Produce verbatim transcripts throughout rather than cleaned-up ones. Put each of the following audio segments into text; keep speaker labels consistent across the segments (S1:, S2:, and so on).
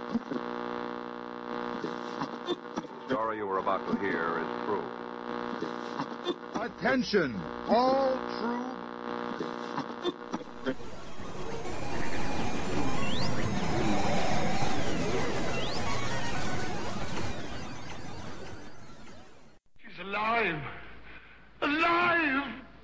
S1: The story you were about to hear is true.
S2: Attention, all true.
S3: She's alive! Alive!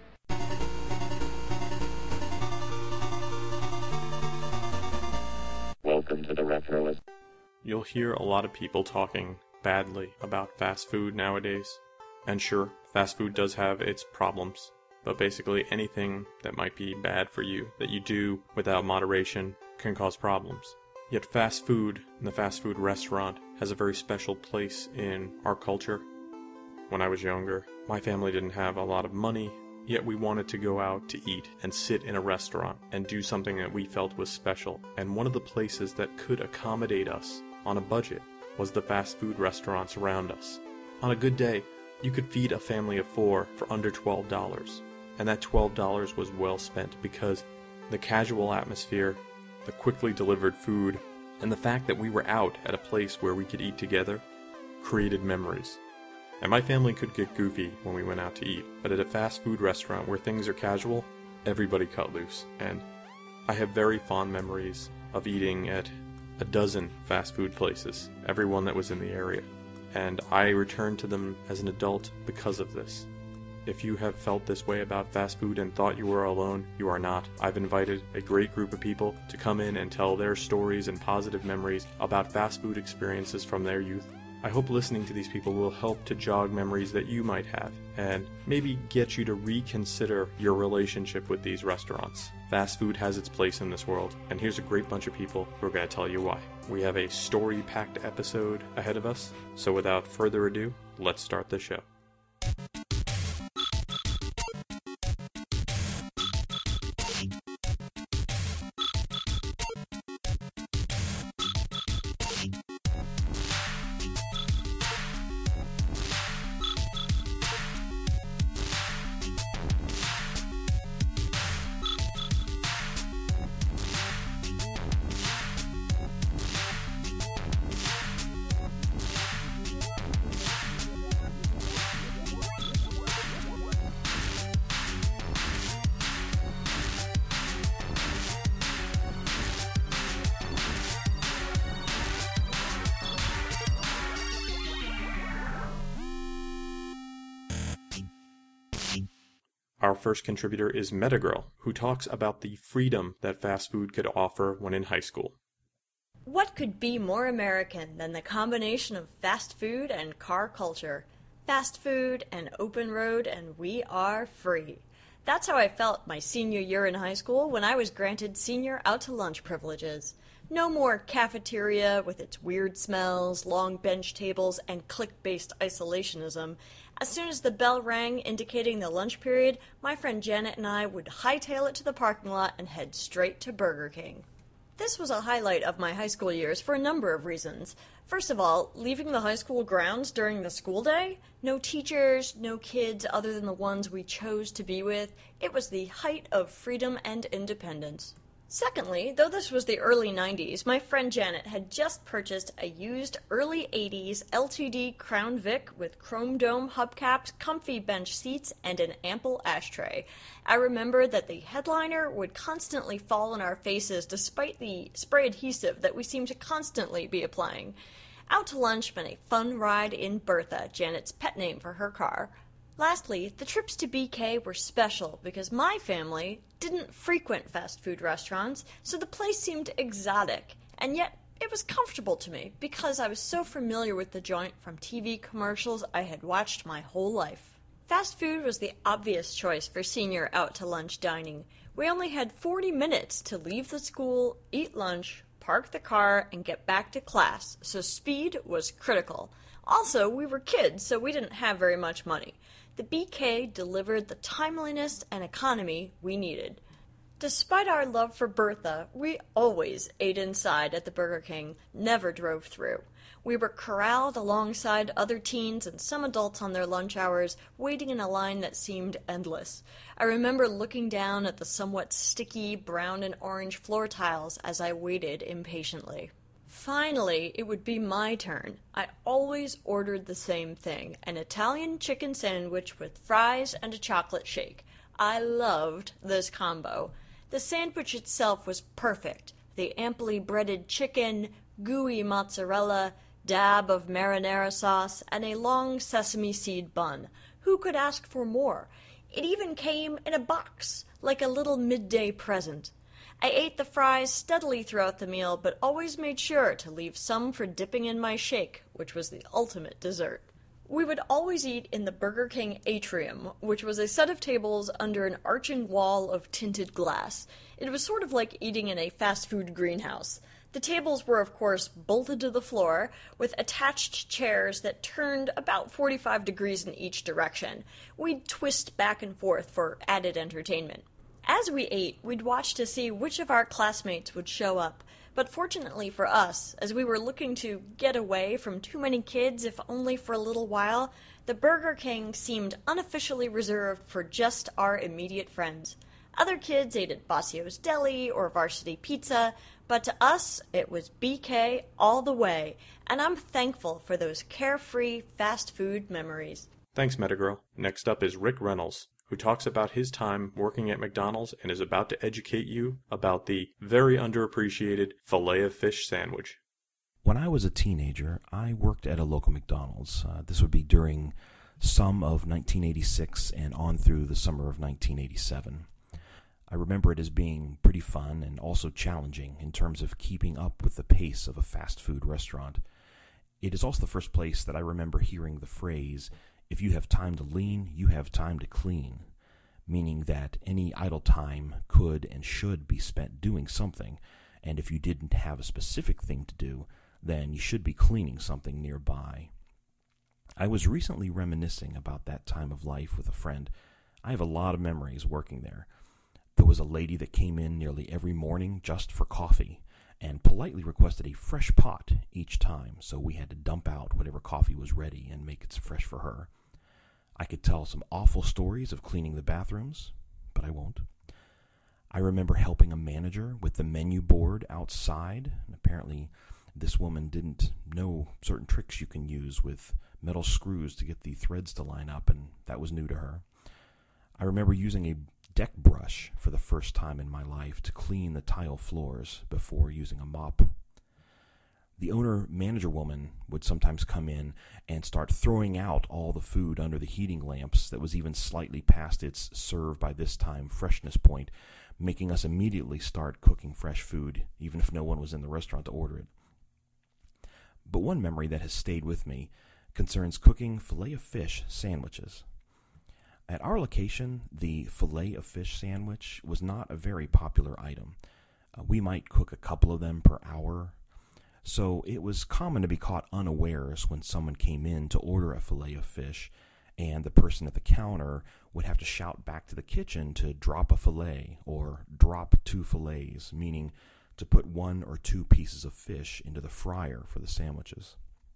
S4: Welcome to the Retro.
S5: You'll hear a lot of people talking badly about fast food nowadays. And sure, fast food does have its problems, but basically anything that might be bad for you, that you do without moderation, can cause problems. Yet fast food, and the fast food restaurant, has a very special place in our culture. When I was younger, my family didn't have a lot of money, yet we wanted to go out to eat and sit in a restaurant and do something that we felt was special. And one of the places that could accommodate us on a budget was the fast food restaurants around us. On a good day, you could feed a family of four for under twelve dollars. And that twelve dollars was well spent because the casual atmosphere, the quickly delivered food, and the fact that we were out at a place where we could eat together created memories. And my family could get goofy when we went out to eat, but at a fast food restaurant where things are casual, everybody cut loose. And I have very fond memories of eating at a dozen fast food places, every one that was in the area. And I returned to them as an adult because of this. If you have felt this way about fast food and thought you were alone, you are not. I've invited a great group of people to come in and tell their stories and positive memories about fast food experiences from their youth. I hope listening to these people will help to jog memories that you might have, and maybe get you to reconsider your relationship with these restaurants. Fast food has its place in this world, and here's a great bunch of people who are going to tell you why. We have a story-packed episode ahead of us, so without further ado, let's start the show. Our first contributor is Metagirl, who talks about the freedom that fast food could offer when in high school.
S6: What could be more American than the combination of fast food and car culture? Fast food and open road, and we are free. That's how I felt my senior year in high school when I was granted senior out-to-lunch privileges. No more cafeteria with its weird smells, long bench tables, and clique-based isolationism. As soon as the bell rang indicating the lunch period, my friend Janet and I would hightail it to the parking lot and head straight to Burger King. This was a highlight of my high school years for a number of reasons. First of all, leaving the high school grounds during the school day, no teachers, no kids other than the ones we chose to be with, it was the height of freedom and independence. Secondly, though this was the early nineties, my friend Janet had just purchased a used early eighties L T D Crown Vic with chrome dome hubcaps, comfy bench seats, and an ample ashtray. I remember that the headliner would constantly fall in our faces despite the spray adhesive that we seemed to constantly be applying. Out to lunch meant a fun ride in Bertha, Janet's pet name for her car. Lastly, the trips to B K were special because my family didn't frequent fast food restaurants, so the place seemed exotic, and yet it was comfortable to me because I was so familiar with the joint from T V commercials I had watched my whole life. Fast food was the obvious choice for senior out-to-lunch dining. We only had forty minutes to leave the school, eat lunch, park the car, and get back to class, so speed was critical. Also, we were kids, so we didn't have very much money. The B K delivered the timeliness and economy we needed. Despite our love for Bertha, we always ate inside at the Burger King, never drove through. We were corralled alongside other teens and some adults on their lunch hours, waiting in a line that seemed endless. I remember looking down at the somewhat sticky brown and orange floor tiles as I waited impatiently. Finally, it would be my turn. I always ordered the same thing, an Italian chicken sandwich with fries and a chocolate shake. I loved this combo. The sandwich itself was perfect. The amply breaded chicken, gooey mozzarella, dab of marinara sauce, and a long sesame seed bun. Who could ask for more? It even came in a box, like a little midday present. I ate the fries steadily throughout the meal, but always made sure to leave some for dipping in my shake, which was the ultimate dessert. We would always eat in the Burger King atrium, which was a set of tables under an arching wall of tinted glass. It was sort of like eating in a fast food greenhouse. The tables were, of course, bolted to the floor, with attached chairs that turned about forty-five degrees in each direction. We'd twist back and forth for added entertainment. As we ate, we'd watch to see which of our classmates would show up, but fortunately for us, as we were looking to get away from too many kids if only for a little while, the Burger King seemed unofficially reserved for just our immediate friends. Other kids ate at Bassio's Deli or Varsity Pizza, but to us, it was B K all the way, and I'm thankful for those carefree fast food memories.
S5: Thanks, Metagirl. Next up is Rick Reynolds, who talks about his time working at McDonald's and is about to educate you about the very underappreciated Filet-O-Fish sandwich.
S4: When I was a teenager, I worked at a local McDonald's. Uh, this would be during some of nineteen eighty-six and on through the summer of nineteen eighty-seven. I remember it as being pretty fun and also challenging in terms of keeping up with the pace of a fast food restaurant. It is also the first place that I remember hearing the phrase, "If you have time to lean, you have time to clean," meaning that any idle time could and should be spent doing something, and if you didn't have a specific thing to do, then you should be cleaning something nearby. I was recently reminiscing about that time of life with a friend. I have a lot of memories working there. There was a lady that came in nearly every morning just for coffee, and politely requested a fresh pot each time, so we had to dump out whatever coffee was ready and make it fresh for her. I could tell some awful stories of cleaning the bathrooms, but I won't. I remember helping a manager with the menu board outside, and apparently this woman didn't know certain tricks you can use with metal screws to get the threads to line up, and that was new to her. I remember using a deck brush for the first time in my life to clean the tile floors before using a mop. The owner-manager woman would sometimes come in and start throwing out all the food under the heating lamps that was even slightly past its serve-by-this-time freshness point, making us immediately start cooking fresh food, even if no one was in the restaurant to order it. But one memory that has stayed with me concerns cooking Filet-O-Fish sandwiches. At our location, the Filet-O-Fish sandwich was not a very popular item. Uh, we might cook a couple of them per hour, so it was common to be caught unawares when someone came in to order a Filet-O-Fish, and the person at the counter would have to shout back to the kitchen to drop a fillet, or drop two fillets, meaning to put one or two pieces of fish into the fryer for the sandwiches.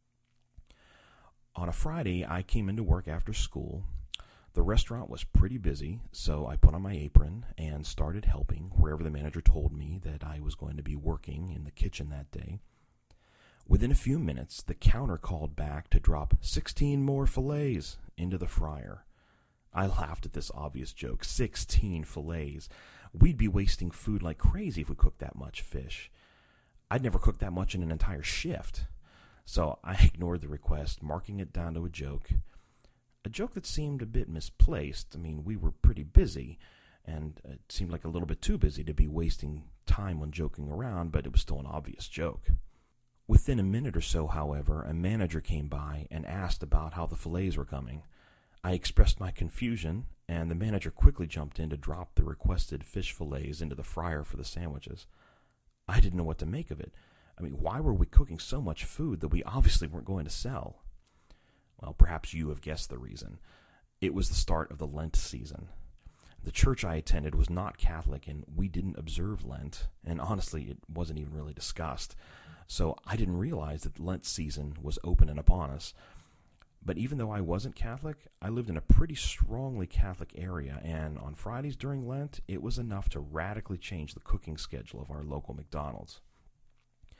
S4: On a Friday, I came into work after school. The restaurant was pretty busy, so I put on my apron and started helping wherever the manager told me that I was going to be working in the kitchen that day. Within a few minutes, the counter called back to drop sixteen more fillets into the fryer. I laughed at this obvious joke. sixteen fillets. We'd be wasting food like crazy if we cooked that much fish. I'd never cooked that much in an entire shift. So I ignored the request, marking it down to a joke. A joke that seemed a bit misplaced. I mean, we were pretty busy, and it seemed like a little bit too busy to be wasting time on joking around, but it was still an obvious joke. Within a minute or so, however, a manager came by and asked about how the fillets were coming. I expressed my confusion, and the manager quickly jumped in to drop the requested fish fillets into the fryer for the sandwiches. I didn't know what to make of it. I mean, why were we cooking so much food that we obviously weren't going to sell? Well, perhaps you have guessed the reason. It was the start of the Lent season. The church I attended was not Catholic, and we didn't observe Lent, and honestly, it wasn't even really discussed. So I didn't realize that the Lent season was open and upon us. But even though I wasn't Catholic, I lived in a pretty strongly Catholic area, and on Fridays during Lent, it was enough to radically change the cooking schedule of our local McDonald's.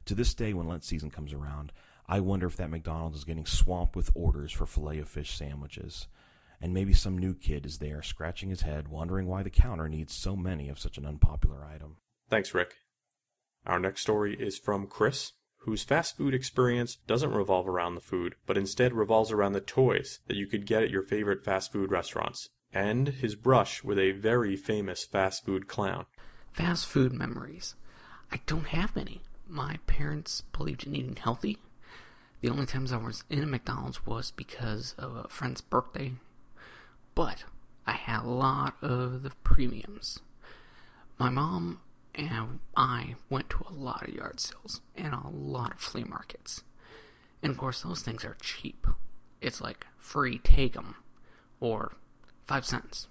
S4: To this day, when Lent season comes around, I wonder if that McDonald's is getting swamped with orders for Filet-O-Fish sandwiches. And maybe some new kid is there scratching his head, wondering why the counter needs so many of such an unpopular item.
S5: Thanks, Rick. Our next story is from Chris, whose fast food experience doesn't revolve around the food, but instead revolves around the toys that you could get at your favorite fast food restaurants, and his brush with a very famous fast food clown.
S7: Fast food memories. I don't have many. My parents believed in eating healthy. The only times I was in a McDonald's was because of a friend's birthday. But I had a lot of the premiums. My mom and I went to a lot of yard sales and a lot of flea markets. And of course, those things are cheap. It's like free, take 'em, or five cents.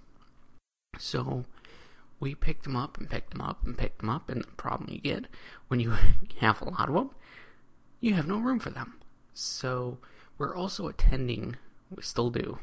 S7: So we picked them up and picked them up and picked them up, and the problem you get when you have a lot of them, you have no room for them. So we're also attending, we still do,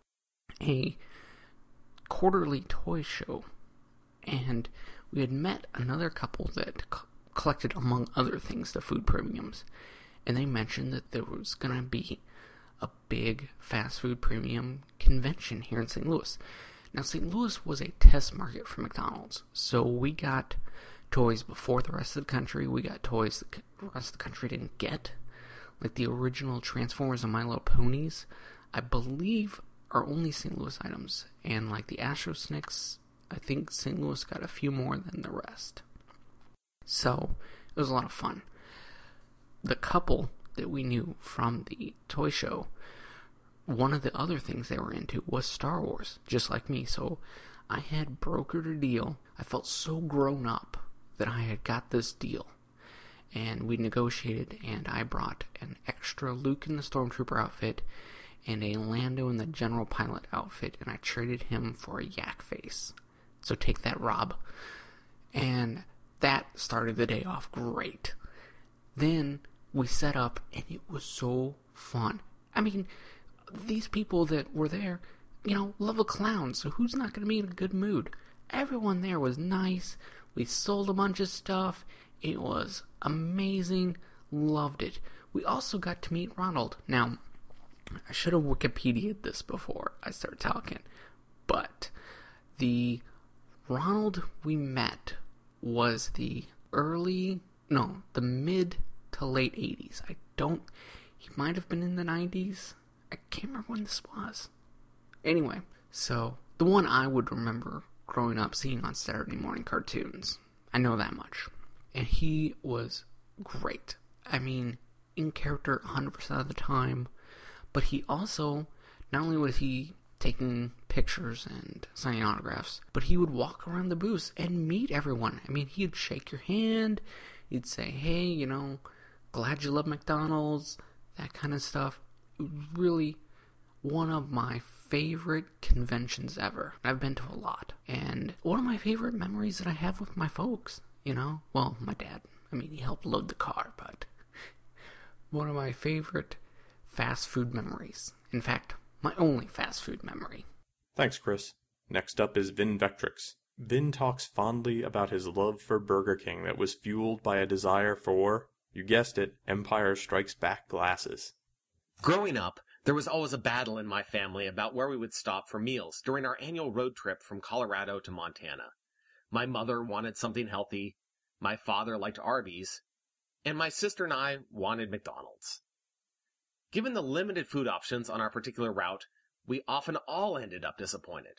S7: a quarterly toy show, and we had met another couple that co- collected, among other things, the food premiums, and they mentioned that there was going to be a big fast food premium convention here in Saint Louis. Now, Saint Louis was a test market for McDonald's, so we got toys before the rest of the country. We got toys that the rest of the country didn't get, like the original Transformers and My Little Ponies, I believe, are only Saint Louis items, and like the Astro Snicks, I think Saint Louis got a few more than the rest. So, it was a lot of fun. The couple that we knew from the toy show, one of the other things they were into was Star Wars, just like me, so I had brokered a deal. I felt so grown up that I had got this deal, and we negotiated, and I brought an extra Luke in the Stormtrooper outfit and a Lando in the General Pilot outfit, and I traded him for a yak face. So take that, Rob. And that started the day off great. Then we set up, and it was so fun. I mean, these people that were there, you know, love a clown, so who's not going to be in a good mood? Everyone there was nice. We sold a bunch of stuff. It was amazing. Loved it. We also got to meet Ronald. Now, I should have Wikipedia'd this before I started talking, but the Ronald we met was the early, no, the mid to late eighties. I don't, he might have been in the nineties. I can't remember when this was. Anyway, so the one I would remember growing up seeing on Saturday morning cartoons. I know that much. And he was great. I mean, in character one hundred percent of the time. But he also, not only was he taking pictures and signing autographs, but he would walk around the booths and meet everyone. I mean, he'd shake your hand, he'd say, hey, you know, glad you love McDonald's, that kind of stuff. Really one of my favorite conventions ever. I've been to a lot. And one of my favorite memories that I have with my folks, you know, well, my dad. I mean, he helped load the car, but one of my favorite fast food memories. In fact, my only fast food memory.
S5: Thanks, Chris. Next up is Vin Vectrix. Vin talks fondly about his love for Burger King that was fueled by a desire for, you guessed it, Empire Strikes Back glasses.
S8: Growing up, there was always a battle in my family about where we would stop for meals during our annual road trip from Colorado to Montana. My mother wanted something healthy, my father liked Arby's, and my sister and I wanted McDonald's. Given the limited food options on our particular route, we often all ended up disappointed.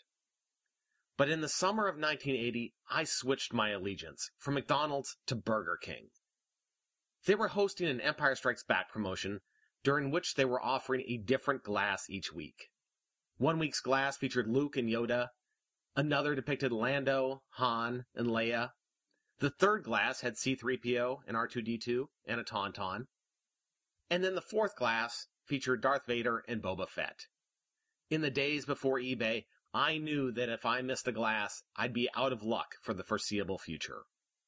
S8: But in the summer of nineteen eighty, I switched my allegiance from McDonald's to Burger King. They were hosting an Empire Strikes Back promotion during which they were offering a different glass each week. One week's glass featured Luke and Yoda, another depicted Lando, Han, and Leia. The third glass had C three P O and R two D two and a Tauntaun. And then the fourth glass featured Darth Vader and Boba Fett. In the days before eBay, I knew that if I missed a glass, I'd be out of luck for the foreseeable future.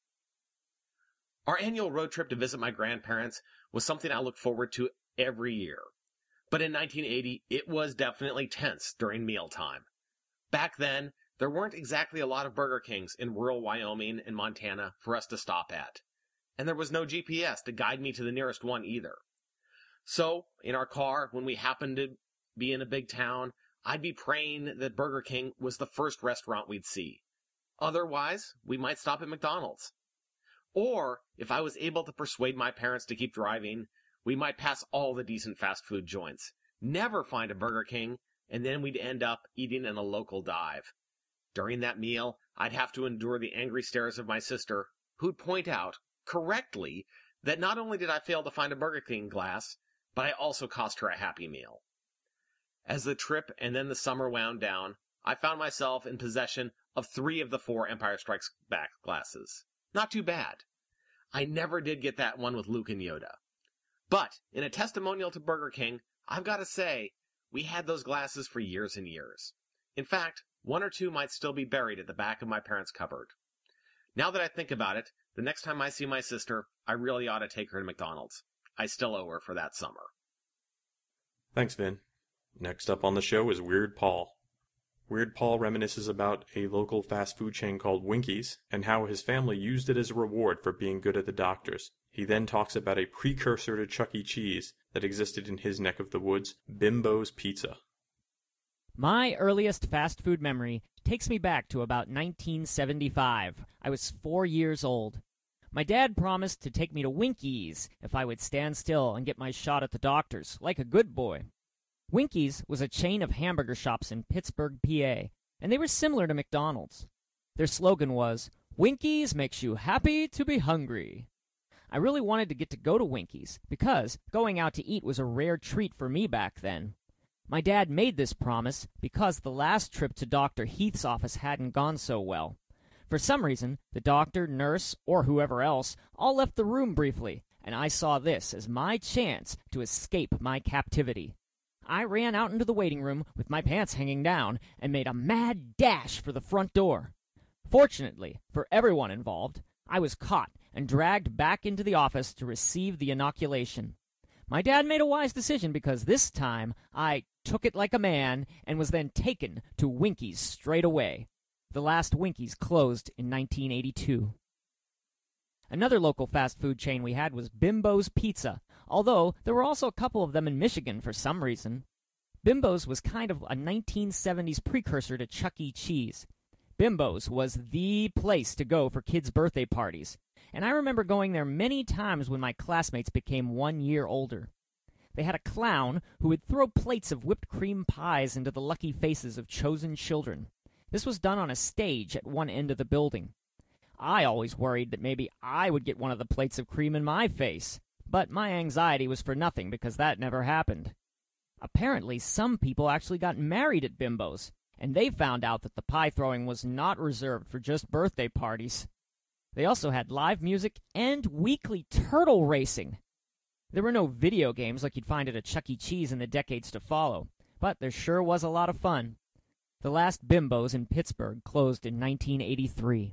S8: Our annual road trip to visit my grandparents was something I look forward to every year. But in nineteen eighty, it was definitely tense during mealtime. Back then, there weren't exactly a lot of Burger Kings in rural Wyoming and Montana for us to stop at. and there was no G P S to guide me to the nearest one either. So, in our car, when we happened to be in a big town, I'd be praying that Burger King was the first restaurant we'd see. Otherwise, we might stop at McDonald's. Or, if I was able to persuade my parents to keep driving, we might pass all the decent fast food joints, never find a Burger King, and then we'd end up eating in a local dive. During that meal, I'd have to endure the angry stares of my sister, who'd point out, correctly, that not only did I fail to find a Burger King glass, but I also cost her a Happy Meal. As the trip and then the summer wound down, I found myself in possession of three of the four Empire Strikes Back glasses. Not too bad. I never did get that one with Luke and Yoda. But, in a testimonial to Burger King, I've got to say, we had those glasses for years and years. In fact, one or two might still be buried at the back of my parents' cupboard. Now that I think about it, the next time I see my sister, I really ought to take her to McDonald's. I still owe her for that summer.
S5: Thanks, Vin. Next up on the show is Weird Paul. Weird Paul reminisces about a local fast food chain called Winkies and how his family used it as a reward for being good at the doctors. He then talks about a precursor to Chuck E. Cheese that existed in his neck of the woods, Bimbo's Pizza.
S9: My earliest fast food memory takes me back to about nineteen seventy-five. I was four years old. My dad promised to take me to Winkies if I would stand still and get my shot at the doctors, like a good boy. Winkies was a chain of hamburger shops in Pittsburgh, P A, and they were similar to McDonald's. Their slogan was, "Winkies makes you happy to be hungry." I really wanted to get to go to Winkies because going out to eat was a rare treat for me back then. My dad made this promise because the last trip to Doctor Heath's office hadn't gone so well. For some reason, the doctor, nurse, or whoever else all left the room briefly, and I saw this as my chance to escape my captivity. I ran out into the waiting room with my pants hanging down and made a mad dash for the front door. Fortunately, for everyone involved, I was caught and dragged back into the office to receive the inoculation. My dad made a wise decision because this time I took it like a man and was then taken to Winkies straight away. The last Winkies closed in nineteen eighty-two. Another local fast food chain we had was Bimbo's Pizza, although there were also a couple of them in Michigan for some reason. Bimbo's was kind of a nineteen seventies precursor to Chuck E. Cheese. Bimbo's was the place to go for kids' birthday parties, and I remember going there many times when my classmates became one year older. They had a clown who would throw plates of whipped cream pies into the lucky faces of chosen children. This was done on a stage at one end of the building. I always worried that maybe I would get one of the plates of cream in my face, but my anxiety was for nothing because that never happened. Apparently, some people actually got married at Bimbo's, and they found out that the pie throwing was not reserved for just birthday parties. They also had live music and weekly turtle racing. There were no video games like you'd find at a Chuck E. Cheese in the decades to follow, but there sure was a lot of fun. The last Bimbo's in Pittsburgh closed in nineteen eighty-three.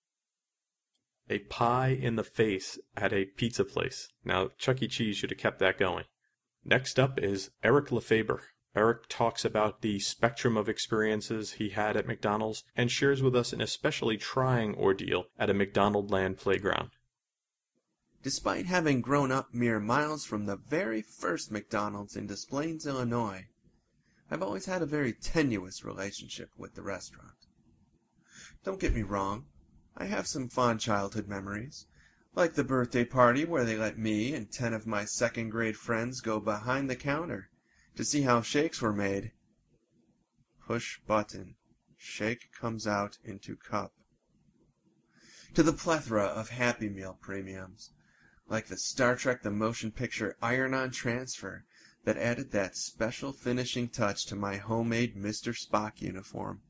S5: A pie in the face at a pizza place. Now, Chuck E. Cheese should have kept that going. Next up is Eric Lefebvre. Eric talks about the spectrum of experiences he had at McDonald's and shares with us an especially trying ordeal at a McDonaldland playground.
S10: Despite having grown up mere miles from the very first McDonald's in Des Plaines, Illinois, I've always had a very tenuous relationship with the restaurant. Don't get me wrong, I have some fond childhood memories, like the birthday party where they let me and ten of my second grade friends go behind the counter to see how shakes were made. Push button. Shake comes out into cup. To the plethora of Happy Meal premiums, like the Star Trek the Motion Picture Iron-On Transfer that added that special finishing touch to my homemade Mister Spock uniform.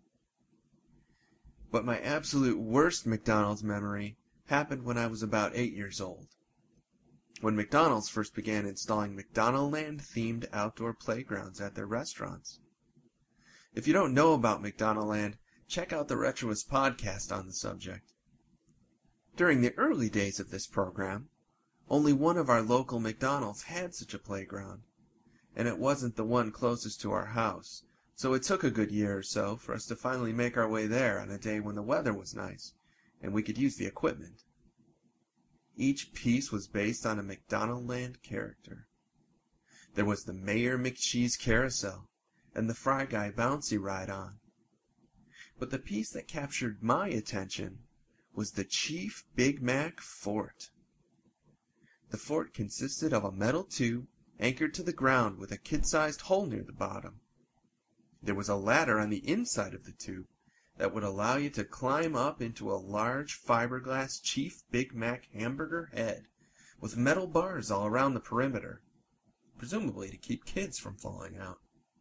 S10: But my absolute worst McDonald's memory happened when I was about eight years old, when McDonald's first began installing McDonaldland-themed outdoor playgrounds at their restaurants. If you don't know about McDonaldland, check out the Retroist podcast on the subject. During the early days of this program, only one of our local McDonald's had such a playground, and it wasn't the one closest to our house, so it took a good year or so for us to finally make our way there on a day when the weather was nice, and we could use the equipment. Each piece was based on a McDonaldland character. There was the Mayor McCheese Carousel and the Fry Guy Bouncy Ride-On. But the piece that captured my attention was the Chief Big Mac Fort. The fort consisted of a metal tube anchored to the ground with a kid-sized hole near the bottom. There was a ladder on the inside of the tube that would allow you to climb up into a large fiberglass Chief Big Mac hamburger head with metal bars all around the perimeter, presumably to keep kids from falling out.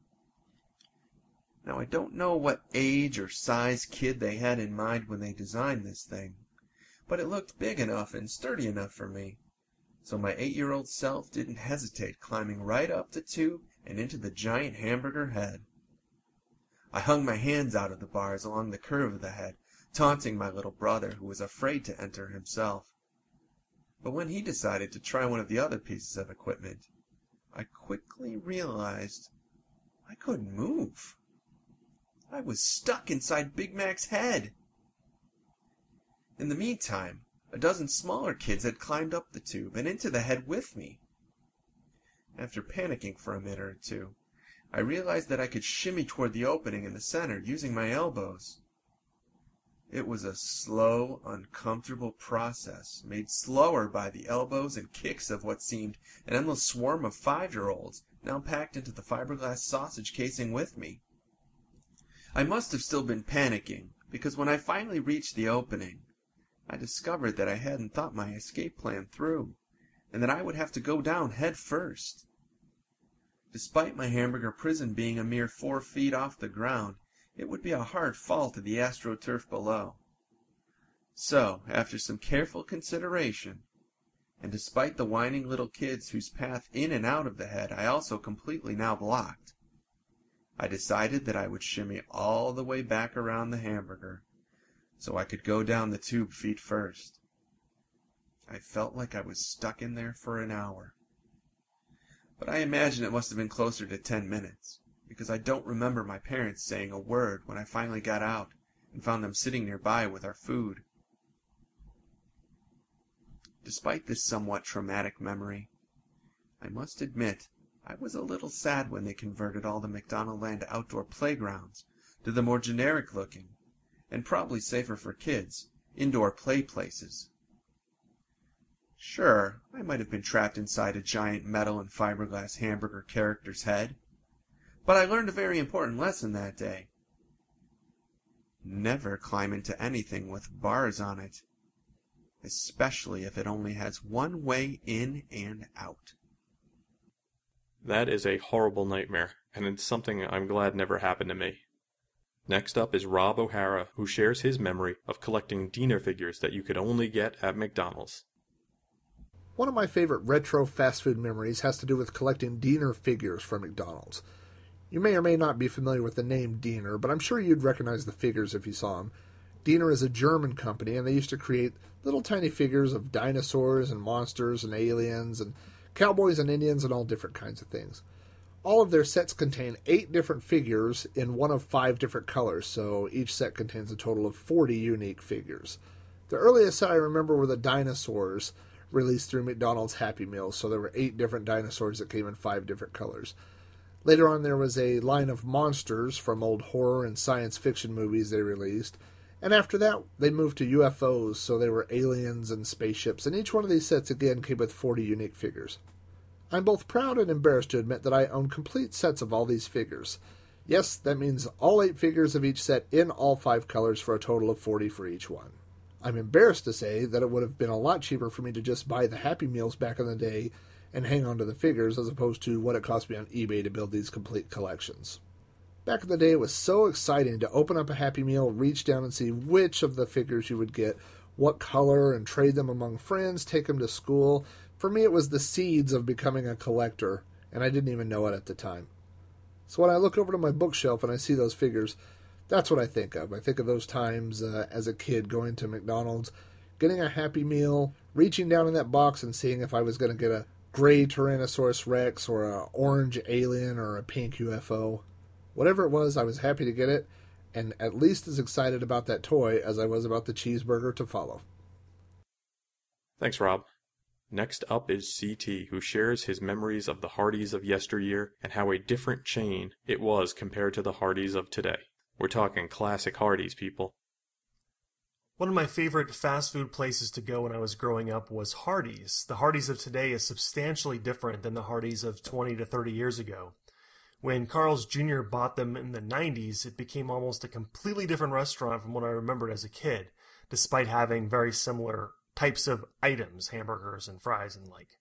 S10: Now, I don't know what age or size kid they had in mind when they designed this thing, but it looked big enough and sturdy enough for me, so my eight-year-old self didn't hesitate climbing right up the tube and into the giant hamburger head. I hung my hands out of the bars along the curve of the head, taunting my little brother, who was afraid to enter himself. But when he decided to try one of the other pieces of equipment, I quickly realized I couldn't move. I was stuck inside Big Mac's head. In the meantime, a dozen smaller kids had climbed up the tube and into the head with me. After panicking for a minute or two, I realized that I could shimmy toward the opening in the center using my elbows. It was a slow, uncomfortable process, made slower by the elbows and kicks of what seemed an endless swarm of five-year-olds, now packed into the fiberglass sausage casing with me. I must have still been panicking, because when I finally reached the opening, I discovered that I hadn't thought my escape plan through, and that I would have to go down head first. Despite my hamburger prison being a mere four feet off the ground, it would be a hard fall to the AstroTurf below. So, after some careful consideration, and despite the whining little kids whose path in and out of the head I also completely now blocked, I decided that I would shimmy all the way back around the hamburger, so I could go down the tube feet first. I felt like I was stuck in there for an hour. But I imagine it must have been closer to ten minutes, because I don't remember my parents saying a word when I finally got out and found them sitting nearby with our food. Despite this somewhat traumatic memory, I must admit I was a little sad when they converted all the McDonaldland outdoor playgrounds to the more generic-looking, and probably safer for kids, indoor play places. Sure, I might have been trapped inside a giant metal and fiberglass hamburger character's head, but I learned a very important lesson that day. Never climb into anything with bars on it, especially if it only has one way in and out.
S5: That is a horrible nightmare, and it's something I'm glad never happened to me. Next up is Rob O'Hara, who shares his memory of collecting Diener figures that you could only get at McDonald's.
S11: One of my favorite retro fast food memories has to do with collecting Diener figures from McDonald's. You may or may not be familiar with the name Diener, but I'm sure you'd recognize the figures if you saw them. Diener is a German company, and they used to create little tiny figures of dinosaurs and monsters and aliens and cowboys and Indians and all different kinds of things. All of their sets contain eight different figures in one of five different colors, so each set contains a total of forty unique figures. The earliest set I remember were the dinosaurs released through McDonald's Happy Meals, so there were eight different dinosaurs that came in five different colors. Later on there was a line of monsters from old horror and science fiction movies they released, and after that they moved to U F Os, so they were aliens and spaceships, and each one of these sets again came with forty unique figures. I'm both proud and embarrassed to admit that I own complete sets of all these figures. Yes, that means all eight figures of each set in all five colors for a total of forty for each one. I'm embarrassed to say that it would have been a lot cheaper for me to just buy the Happy Meals back in the day and hang on to the figures as opposed to what it cost me on eBay to build these complete collections. Back in the day, it was so exciting to open up a Happy Meal, reach down and see which of the figures you would get, what color, and trade them among friends, take them to school. For me, it was the seeds of becoming a collector, and I didn't even know it at the time. So when I look over to my bookshelf and I see those figures, that's what I think of. I think of those times uh, as a kid going to McDonald's, getting a Happy Meal, reaching down in that box and seeing if I was going to get a gray Tyrannosaurus Rex or an orange alien or a pink U F O. Whatever it was, I was happy to get it, and at least as excited about that toy as I was about the cheeseburger to follow.
S5: Thanks, Rob. Next up is C T, who shares his memories of the Hardee's of yesteryear and how a different chain it was compared to the Hardee's of today. We're talking classic Hardee's, people.
S12: One of my favorite fast food places to go when I was growing up was Hardee's. The Hardee's of today is substantially different than the Hardee's of twenty to thirty years ago. When Carl's Junior bought them in the nineties, it became almost a completely different restaurant from what I remembered as a kid, despite having very similar types of items, hamburgers and fries and like.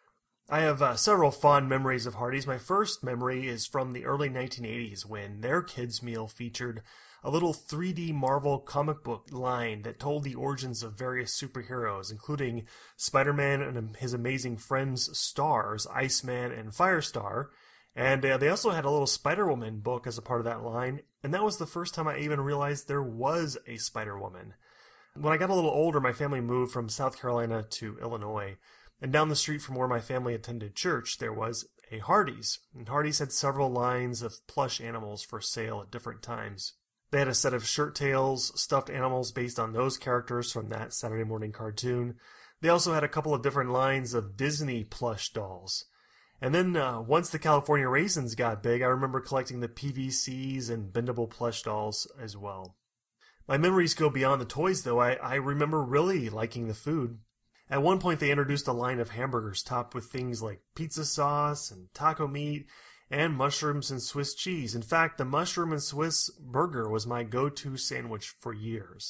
S12: I have uh, several fond memories of Hardee's. My first memory is from the early nineteen eighties when their kids' meal featured a little three D Marvel comic book line that told the origins of various superheroes, including Spider-Man and his amazing friends stars, Iceman and Firestar. And uh, they also had a little Spider-Woman book as a part of that line, and that was the first time I even realized there was a Spider-Woman. When I got a little older, my family moved from South Carolina to Illinois, and down the street from where my family attended church, there was a Hardee's. And Hardee's had several lines of plush animals for sale at different times. They had a set of shirt tails, stuffed animals based on those characters from that Saturday morning cartoon. They also had a couple of different lines of Disney plush dolls. And then uh, once the California Raisins got big, I remember collecting the P V Cs and bendable plush dolls as well. My memories go beyond the toys, though. I, I remember really liking the food. At one point, they introduced a line of hamburgers topped with things like pizza sauce and taco meat and mushrooms and Swiss cheese. In fact, the mushroom and Swiss burger was my go-to sandwich for years.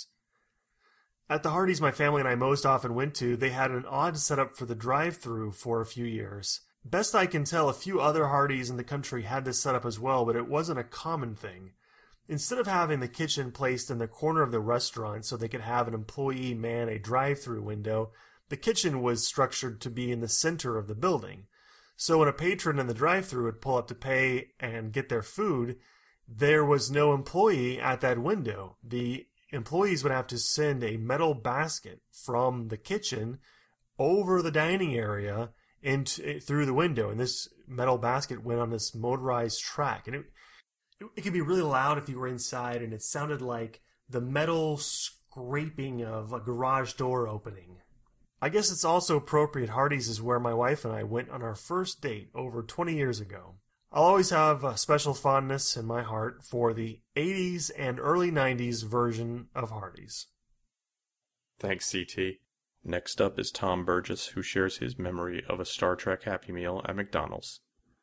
S12: At the Hardee's my family and I most often went to, they had an odd setup for the drive-thru for a few years. Best I can tell, a few other Hardee's in the country had this setup as well, but it wasn't a common thing. Instead of having the kitchen placed in the corner of the restaurant so they could have an employee man a drive-thru window, the kitchen was structured to be in the center of the building. So when a patron in the drive-thru would pull up to pay and get their food, there was no employee at that window. The employees would have to send a metal basket from the kitchen over the dining area into through the window, and this metal basket went on this motorized track, and it It could be really loud if you were inside, and it sounded like the metal scraping of a garage door opening. I guess it's also appropriate Hardee's is where my wife and I went on our first date over twenty years ago. I'll always have a special fondness in my heart for the eighties and early nineties version of Hardee's.
S5: Thanks, C T. Next up is Tom Burgess, who shares his memory of a Star Trek Happy Meal at McDonald's.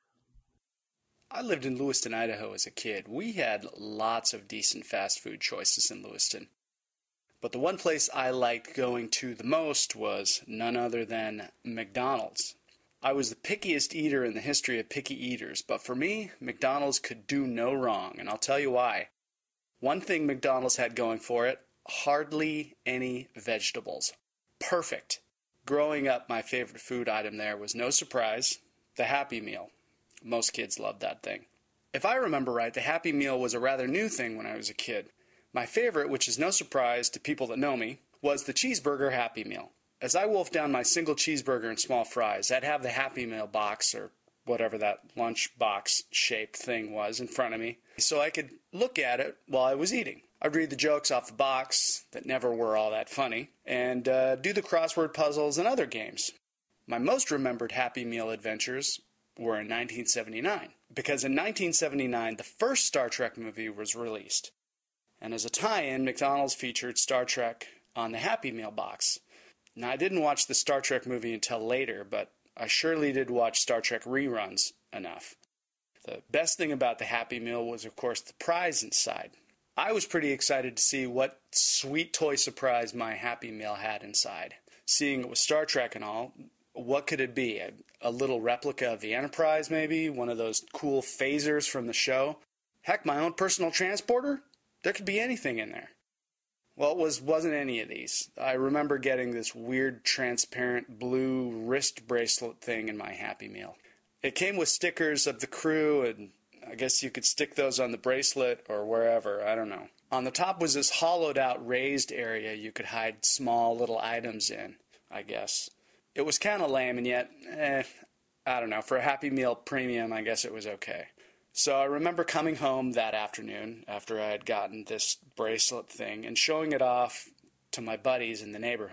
S13: I lived in Lewiston, Idaho as a kid. We had lots of decent fast food choices in Lewiston. But the one place I liked going to the most was none other than McDonald's. I was the pickiest eater in the history of picky eaters, but for me, McDonald's could do no wrong, and I'll tell you why. One thing McDonald's had going for it, hardly any vegetables. Perfect. Growing up, my favorite food item there was, no surprise, the Happy Meal. Most kids loved that thing. If I remember right, the Happy Meal was a rather new thing when I was a kid. My favorite, which is no surprise to people that know me, was the cheeseburger Happy Meal. As I wolfed down my single cheeseburger and small fries, I'd have the Happy Meal box, or whatever that lunch box shaped thing was, in front of me, so I could look at it while I was eating. I'd read the jokes off the box that never were all that funny, and uh, do the crossword puzzles and other games. My most remembered Happy Meal adventures were in nineteen seventy-nine, because in nineteen seventy-nine the first Star Trek movie was released, and as a tie-in, McDonald's featured Star Trek on the Happy Meal box. Now, I didn't watch the Star Trek movie until later, but I surely did watch Star Trek reruns enough. The best thing about the Happy Meal was, of course, the prize inside. I was pretty excited to see what sweet toy surprise my Happy Meal had inside. Seeing it was Star Trek and all, what could it be? A, a little replica of the Enterprise, maybe? One of those cool phasers from the show? Heck, my own personal transporter? There could be anything in there. Well, it was, wasn't any of these. I remember getting this weird transparent blue wrist bracelet thing in my Happy Meal. It came with stickers of the crew, and I guess you could stick those on the bracelet or wherever, I don't know. On the top was this hollowed out raised area you could hide small little items in, I guess. It was kind of lame, and yet, eh, I don't know, for a Happy Meal premium, I guess it was okay. So I remember coming home that afternoon after I had gotten this bracelet thing and showing it off to my buddies in the neighborhood.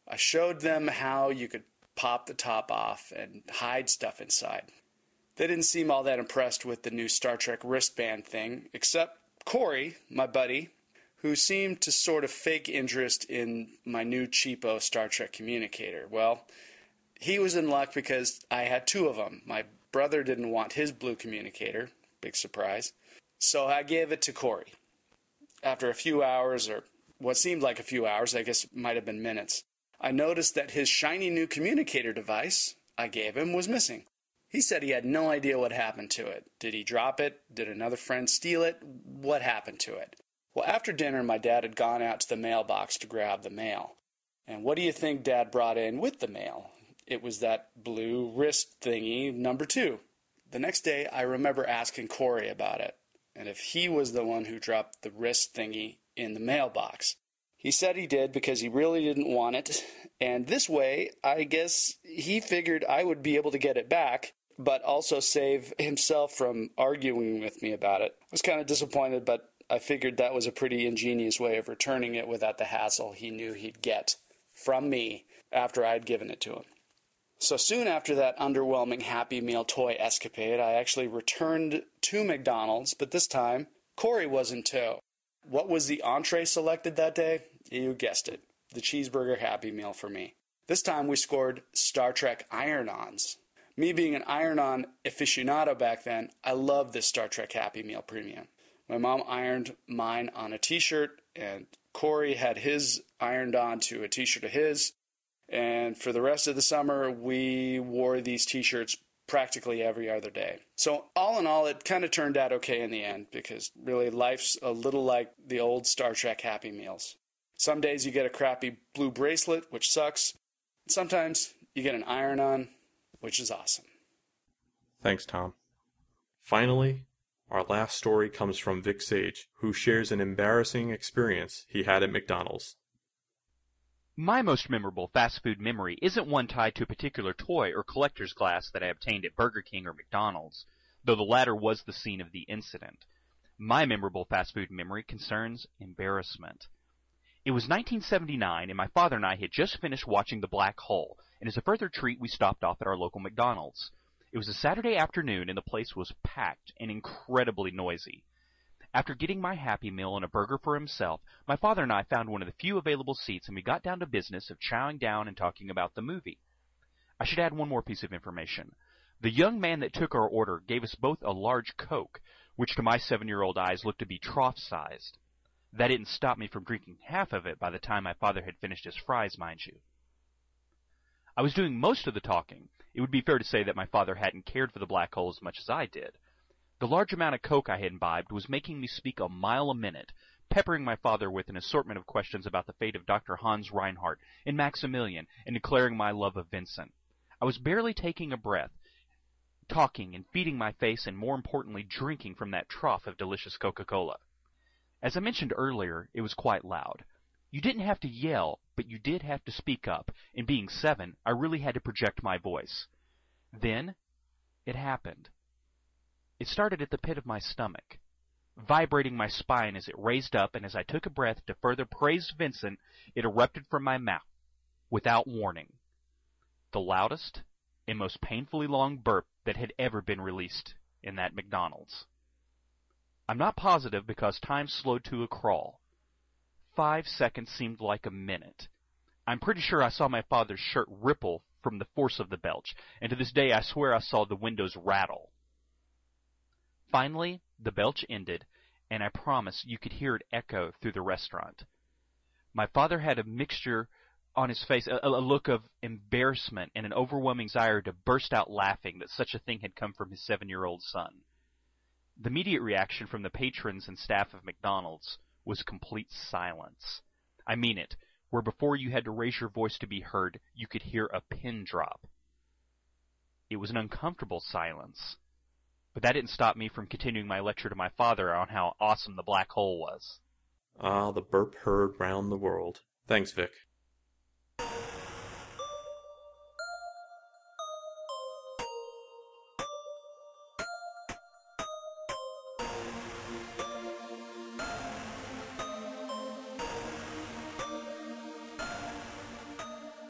S13: I showed them how you could pop the top off and hide stuff inside. They didn't seem all that impressed with the new Star Trek wristband thing, except Corey, my buddy, who seemed to sort of fake interest in my new cheapo Star Trek communicator. Well, he was in luck because I had two of them. My brother didn't want his blue communicator, big surprise, so I gave it to Corey. After a few hours, or what seemed like a few hours, I guess it might have been minutes, I noticed that his shiny new communicator device I gave him was missing. He said he had no idea what happened to it. Did he drop it? Did another friend steal it? What happened to it? Well, after dinner, my dad had gone out to the mailbox to grab the mail. And what do you think Dad brought in with the mail? It was that blue wrist thingy, number two. The next day, I remember asking Corey about it, and if he was the one who dropped the wrist thingy in the mailbox. He said he did because he really didn't want it, and this way, I guess he figured I would be able to get it back, but also save himself from arguing with me about it. I was kind of disappointed, but I figured that was a pretty ingenious way of returning it without the hassle he knew he'd get from me after I'd given it to him. So soon after that underwhelming Happy Meal toy escapade, I actually returned to McDonald's, but this time, Corey was in tow. What was the entree selected that day? You guessed it, the cheeseburger Happy Meal for me. This time we scored Star Trek iron-ons. Me being an iron-on aficionado back then, I loved this Star Trek Happy Meal premium. My mom ironed mine on a t-shirt, and Corey had his ironed on to a t-shirt of his. And for the rest of the summer, we wore these t-shirts practically every other day. So all in all, it kind of turned out okay in the end, because really life's a little like the old Star Trek Happy Meals. Some days you get a crappy blue bracelet, which sucks. Sometimes you get an iron-on, which is awesome.
S5: Thanks, Tom. Finally, our last story comes from Vic Sage, who shares an embarrassing experience he had at McDonald's.
S14: My most memorable fast food memory isn't one tied to a particular toy or collector's glass that I obtained at Burger King or McDonald's, though the latter was the scene of the incident. My memorable fast food memory concerns embarrassment. It was nineteen seventy-nine, and my father and I had just finished watching The Black Hole, and as a further treat, we stopped off at our local McDonald's. It was a Saturday afternoon, and the place was packed and incredibly noisy. After getting my Happy Meal and a burger for himself, my father and I found one of the few available seats, and we got down to business of chowing down and talking about the movie. I should add one more piece of information. The young man that took our order gave us both a large Coke, which to my seven-year-old eyes looked to be trough-sized. That didn't stop me from drinking half of it by the time my father had finished his fries, mind you. I was doing most of the talking. It would be fair to say that my father hadn't cared for the Black Hole as much as I did. The large amount of Coke I had imbibed was making me speak a mile a minute, peppering my father with an assortment of questions about the fate of Doctor Hans Reinhardt and Maximilian, and declaring my love of Vincent. I was barely taking a breath, talking and feeding my face, and more importantly, drinking from that trough of delicious Coca-Cola. As I mentioned earlier, it was quite loud. You didn't have to yell, but you did have to speak up, and being seven, I really had to project my voice. Then, it happened. It started at the pit of my stomach, vibrating my spine as it raised up, and as I took a breath to further praise Vincent, it erupted from my mouth, without warning. The loudest and most painfully long burp that had ever been released in that McDonald's. I'm not positive because time slowed to a crawl. Five seconds seemed like a minute. I'm pretty sure I saw my father's shirt ripple from the force of the belch, and to this day I swear I saw the windows rattle. Finally, the belch ended, and I promise you could hear it echo through the restaurant. My father had a mixture on his face, a, a look of embarrassment and an overwhelming desire to burst out laughing that such a thing had come from his seven-year-old son. The immediate reaction from the patrons and staff of McDonald's was complete silence. I mean it, where before you had to raise your voice to be heard, you could hear a pin drop. It was an uncomfortable silence. But that didn't stop me from continuing my lecture to my father on how awesome the Black Hole was.
S5: Ah, the burp heard round the world. Thanks, Vic.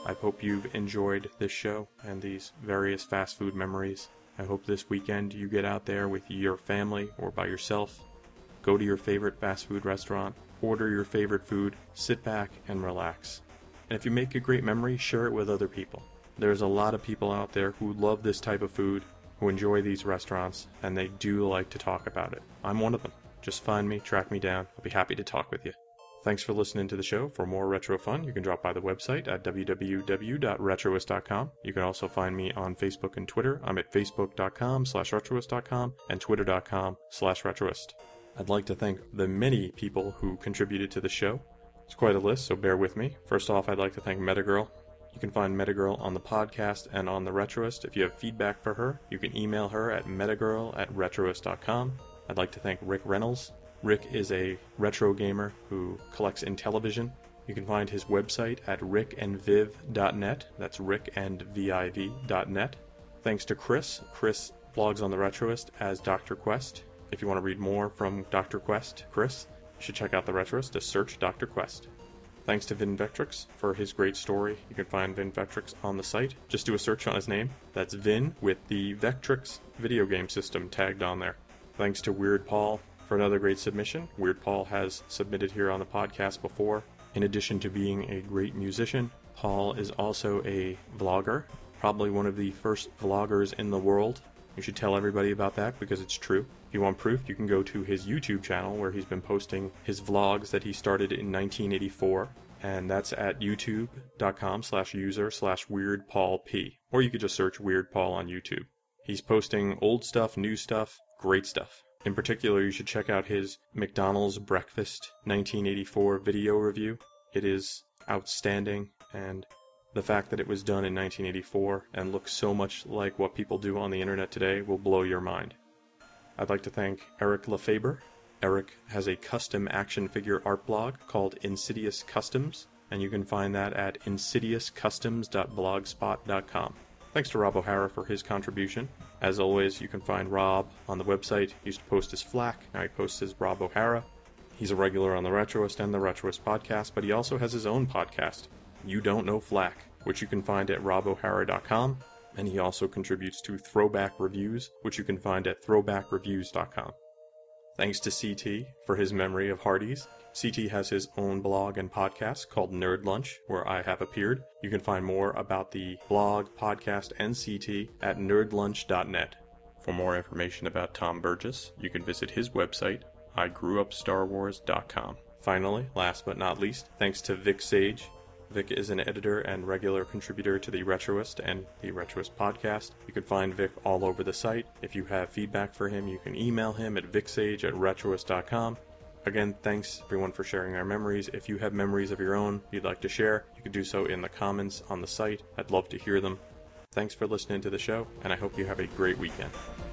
S5: I hope you've enjoyed this show and these various fast food memories. I hope this weekend you get out there with your family or by yourself. Go to your favorite fast food restaurant, order your favorite food, sit back and relax. And if you make a great memory, share it with other people. There's a lot of people out there who love this type of food, who enjoy these restaurants, and they do like to talk about it. I'm one of them. Just find me, track me down. I'll be happy to talk with you. Thanks for listening to the show. For more retro fun, you can drop by the website at w w w dot retroist dot com. You can also find me on Facebook and Twitter. I'm at facebook dot com slash retroist dot com and twitter dot com slash retroist. I'd like to thank the many people who contributed to the show. It's quite a list, so bear with me. First off, I'd like to thank Metagirl. You can find Metagirl on the podcast and on the Retroist. If you have feedback for her, you can email her at metagirl at retroist dot com. I'd like to thank Rick Reynolds. Rick is a retro gamer who collects Intellivision. You can find his website at rick and viv dot net. That's rick and viv dot net. Thanks to Chris. Chris blogs on the Retroist as Doctor Quest. If you want to read more from Doctor Quest, Chris, you should check out the Retroist. Just search Doctor Quest. Thanks to Vin Vectrix for his great story. You can find Vin Vectrix on the site. Just do a search on his name. That's Vin with the Vectrix video game system tagged on there. Thanks to Weird Paul for another great submission. Weird Paul has submitted here on the podcast before. In addition to being a great musician, Paul is also a vlogger, probably one of the first vloggers in the world. You should tell everybody about that because it's true. If you want proof, you can go to his YouTube channel where he's been posting his vlogs that he started in nineteen eighty-four, and that's at youtube dot com slash user slash weird paul p. Or you could just search Weird Paul on YouTube. He's posting old stuff, new stuff, great stuff. In particular, you should check out his McDonald's Breakfast nineteen eighty-four video review. It is outstanding, and the fact that it was done in nineteen eighty-four and looks so much like what people do on the internet today will blow your mind. I'd like to thank Eric Lefebvre. Eric has a custom action figure art blog called Insidious Customs, and you can find that at insidious customs dot blogspot dot com. Thanks to Rob O'Hara for his contribution. As always, you can find Rob on the website. He used to post his Flack, now he posts his Rob O'Hara. He's a regular on the Retroist and the Retroist podcast, but he also has his own podcast, You Don't Know Flack, which you can find at rob o'hara dot com. And he also contributes to Throwback Reviews, which you can find at throwback reviews dot com. Thanks to C T for his memory of Hardee's. C T has his own blog and podcast called Nerd Lunch, where I have appeared. You can find more about the blog, podcast, and C T at nerd lunch dot net. For more information about Tom Burgess, you can visit his website, i grew up star wars dot com. Finally, last but not least, thanks to Vic Sage. Vic is an editor and regular contributor to the Retroist and the Retroist podcast. You can find Vic all over the site. If you have feedback for him, you can email him at vicsage at retroist dot com. Again, thanks everyone for sharing our memories. If you have memories of your own you'd like to share, you can do so in the comments on the site. I'd love to hear them. Thanks for listening to the show, and I hope you have a great weekend.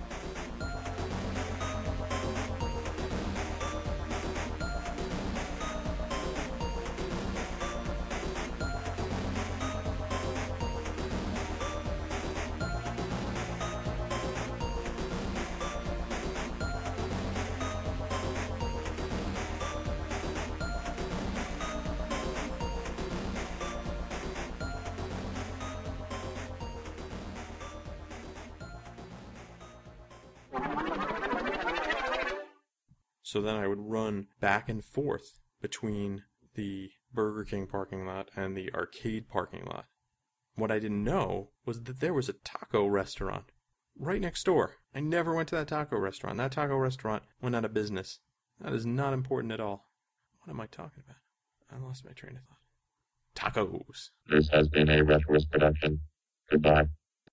S5: So then I would run back and forth between the Burger King parking lot and the arcade parking lot. What I didn't know was that there was a taco restaurant right next door. I never went to that taco restaurant. That taco restaurant went out of business. That is not important at all. What am I talking about? I lost my train of thought. Tacos.
S15: This has been a Retroist production. Goodbye.